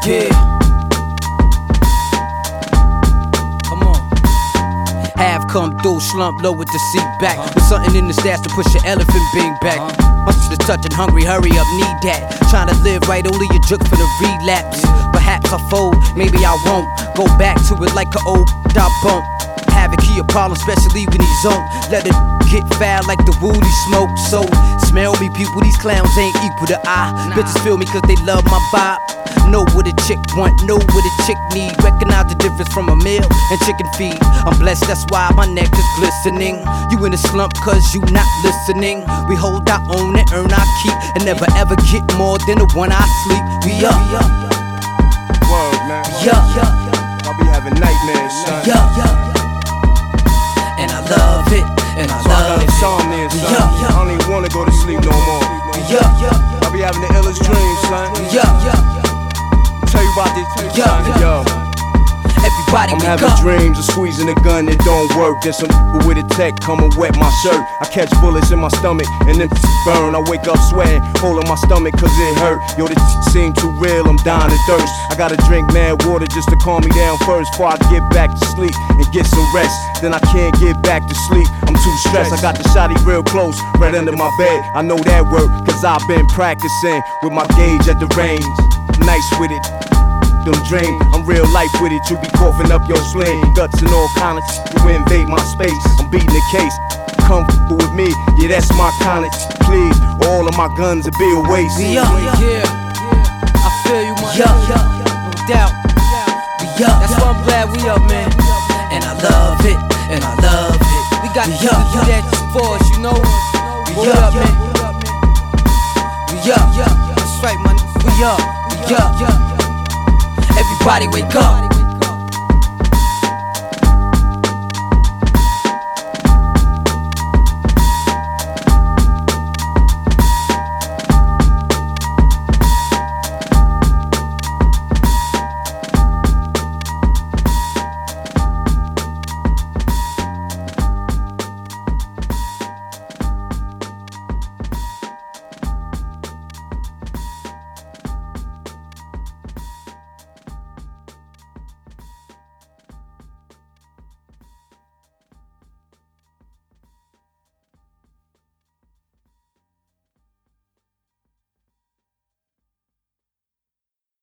Yeah. Come on. Half come through, slump low with the seat back. With something in the stash to push your elephant being back. My shit is touching, hungry, hurry up, need that. Trying to live right, only a jerk for the relapse. Perhaps I fold, maybe I won't. Go back to it like an old dot bump. Havoc, he a problem, especially when he's on. Let it get foul like the woolly smoke. So, smell me, people, these clowns ain't equal to I. Bitches feel me cause they love my vibe. Know what a chick want, know what a chick need. Recognize the difference from a meal and chicken feed. I'm blessed, that's why my neck is glistening. You in a slump cause you not listening. We hold our own and earn our keep, and never ever get more than the one I sleep. We up. Word, man. We up. I'll be having nightmares, son. We up. And I love it. And I So I got love it. insomnia, son. I don't even wanna go to sleep no more. We up. I'll be having the illest dreams, son. We up. Tell you about this, Yeah. son. Yo. Everybody I'm wake having up. dreams of squeezing a gun that don't work. Then some with a tech come and wet my shirt. I catch bullets in my stomach and then burn. I wake up sweating, holding my stomach cause it hurt. Yo, this seem too real, I'm dying of thirst. I gotta drink mad water just to calm me down first before I get back to sleep and get some rest. Then I can't get back to sleep, I'm too stressed. I got the shotty real close, right under my bed. I know that work cause I've been practicing with my gauge at the range. Nice with it. Don't dream, I'm real life with it. You be coughing up your sling, guts and all kind of shit. You invade my space, I'm beating the case. Come with me, yeah, that's my kind of shit. Please, all of my guns will be a waste. We up. Yeah. I feel you, man. No doubt. We up. That's why I'm glad we up, man. And I love it. And I love it. We got to do that for us, you know. We up, man. We up. That's right, man. We up. We up. Everybody wake up.